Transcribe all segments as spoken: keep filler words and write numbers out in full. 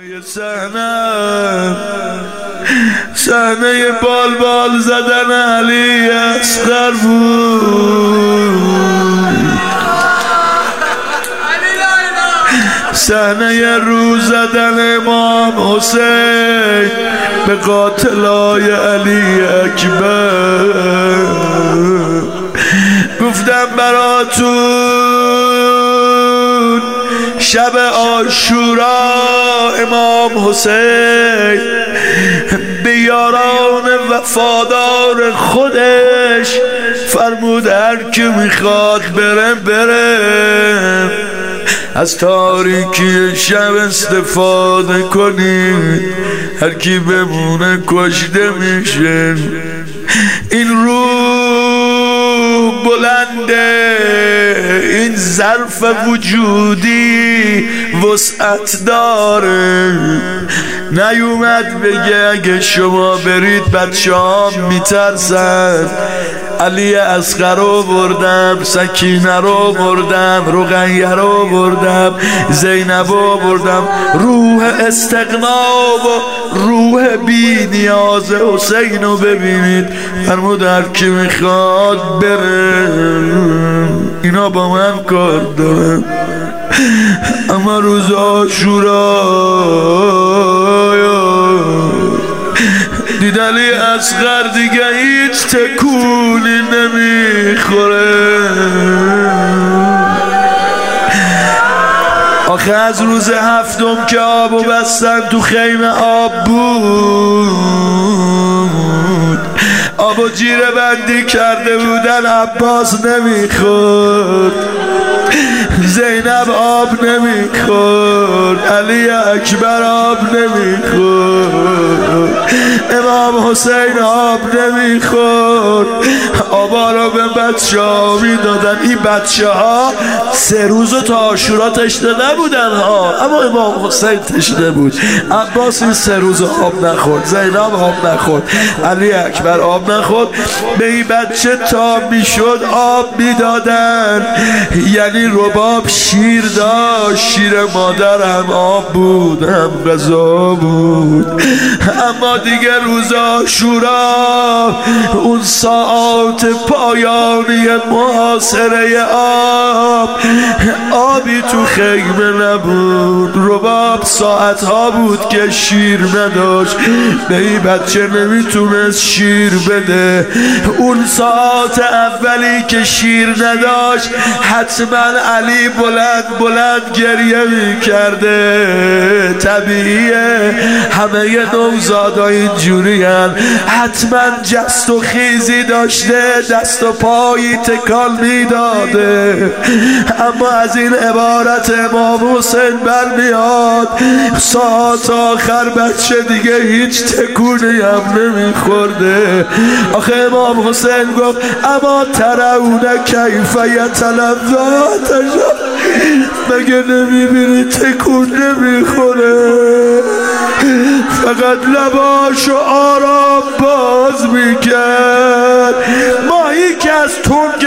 توی صحنه صحنه بال بال زدن علی اصغر بود، صحنه رو زدن امام حسین به قاتلای علی اکبر. گفتم براتون شب عاشورا امام حسین به یاران وفادار خودش فرمود هر که میخواد بره بره، از تاریکی شب استفاده کنید، هر کی بمونه کشته میشه. این روح بلنده، این ظرف وجودی وسعت داره. نیومد بگه اگه شما برید بچه ها میترسن. علی اصغر رو بردم، سکینه رو بردم، رقیه رو بردم، زینب رو بردم. روح استغنا و روح بی نیاز حسین رو ببینید. فرمود هر کی میخواد بره، اینا با من کار دارن. اما روز عاشورا دید علی اصغر دیگه هیچ تکونی نمیخوره. آخه از روز هفتم که آبو بستن تو خیمه آب بود، آبو جیره بندی کرده بودن، عباس نمیخورد، زینب آب نمیخورد، علی اکبر آب نمیخورد، امام حسین آب نمیخورد. آبا رو به بچه ها میدادن. این بچه ها سه روز تا عاشورا تشنه نبودن ها، اما امام حسین تشنه بود. عباس این سه روز آب نخورد، زینب آب نخورد، علی اکبر آب نخورد. به این بچه تا میشد آب میدادن. یعنی رباب شیر داشت، شیر مادر هم آب بود هم غذا بود. اما دیگه روز عاشورا اون ساعت پایانی محاصره آب، آبی تو خیمه نبود. رباب ساعت ها بود که شیر نداشت، به این بچه نمیتونست شیر بده. اون ساعت اولی که شیر نداشت حتما علی بلند بلند گریه میکرده. طبیعیه، همه نوزادا اینجوری هن. حتما جست و خیزی داشته، دست و پایی تکان میداده. اما از این عبارت امام حسین برمیاد ساعت آخر بچه دیگه هیچ تکونی هم نمیخورده. آخه امام حسین گفت اما ترون کیف یتلذاتشا، مگه نمیبینی تکون نمیخوره، فقط لباشو آرام باز میکرد. ماهی که از تنگ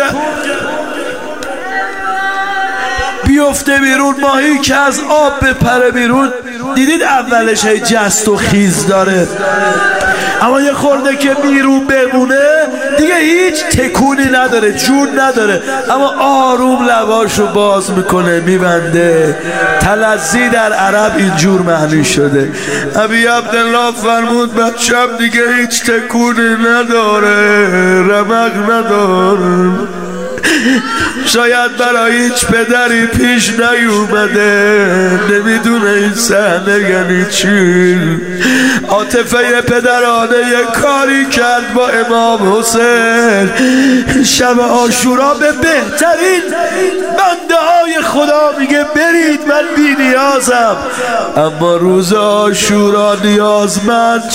بیفته بیرون، ماهی که از آب بپره بیرون، دیدید اولش هی جست و خیز داره، اما یه خورده که بیرون بمونه دیگه هیچ تکونی نداره، جون نداره، اما آروم لباشو باز میکنه، میبنده. تلذی در عرب اینجور معنی شده. ابی عبدالله فرمود بچم دیگه هیچ تکونی نداره، رمق نداره. شاید برای هیچ پدری پیش نیومده، نمیدونه این صحنه یعنی چی. عاطفه پدرانه یه کاری کرد با امام حسین. شب عاشورا به بهترین بنده های خدا میگه برید، من بی نیازم. اما روز عاشورا نیازمند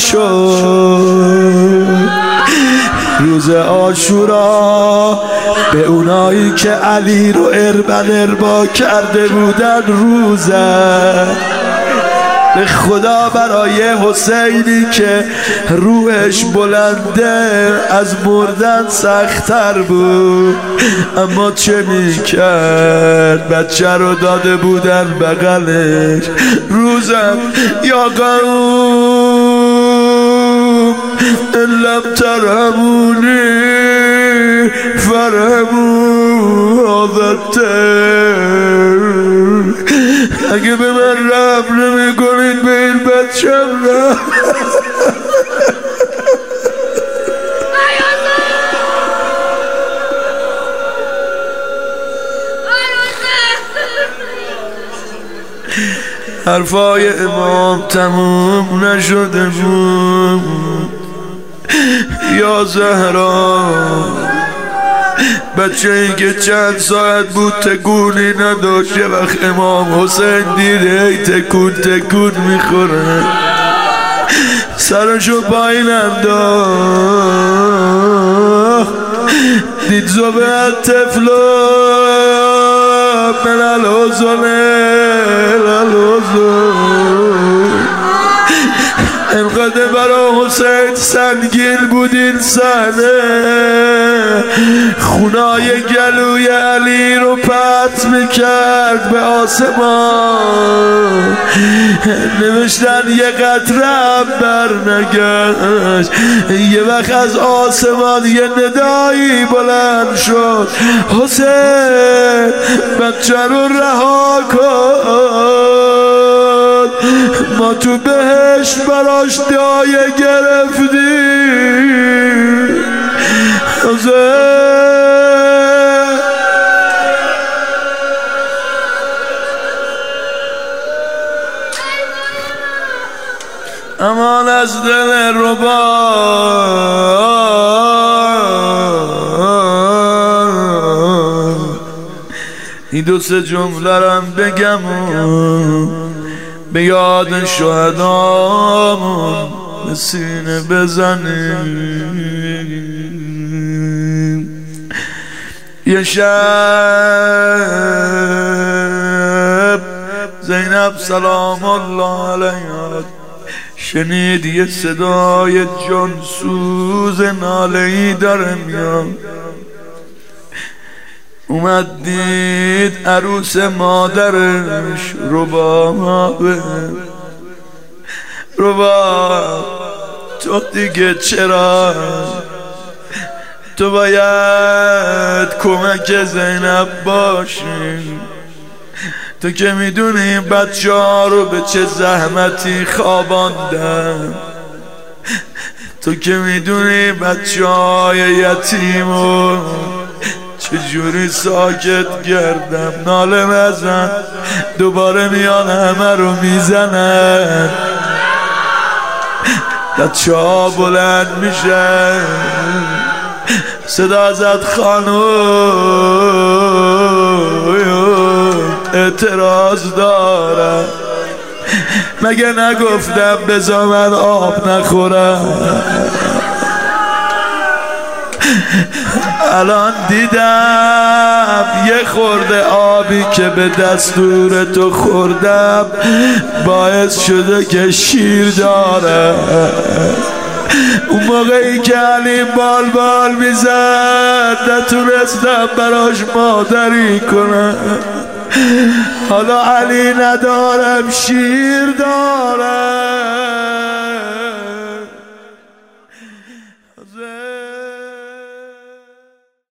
شد. روز عاشورا به اونایی که علی رو اربن اربا کرده بودن روزه به خدا برای حسینی که روحش بلنده از مردن سخت‌تر بود، اما چه میکرد؟ بچه رو داده بودن بغلش. روزم یا قوم لم ترحمونی فرحموا عادتر، اگه به من رحم نمی کنید به این بچم رحم. حرفای امام تموم نشده بود. یا زهرا، بچه ای که چند ساعت بود تکونی نداشت، یه وقت امام حسین دیده ای تکون تکون میخوره، سرشو پایین انداخت، دید زبه طفلو من الحزن الحزن. انقدر برا حسین سنگین بود این صحنه، خونای گلوی علی رو پرت میکرد به آسمان. نوشتن یه قطره هم بر نگشت. یه وقت از آسمان یه ندایی بلند شد، حسین بچه رو رها کن، ما تو بهشت براش دایه گرفتیم. حسین امان از دل ربا، این دو سه جمله رم بگم به یاد شهدامون به سینه بزنیم. یه شب زینب سلام الله علیها شنید یه صدای جانسوز ناله‌ای داره میاد. اومد دید عروس مادرش ربابه. رباب تو دیگه چرا؟ تو باید کمک زینب باشی. تو که میدونی بچه ها رو به چه زحمتی خواباندن. تو که میدونی بچه های یتیم و چجوری ساکت گردم. ناله نزن، دوباره میان همه رو میزنن. بچه ها بلند میشن، صدا زد خانوم اعتراض دارم، مگه نگفتم بذار من آب نخورم؟ الان دیدم یه خورده آبی که به دستور تو خوردم باعث شده که شیر داره. اون موقعی که علی بال بال میزد نتونستم براش مادری کنم. حالا علی ندارم شیر دارم.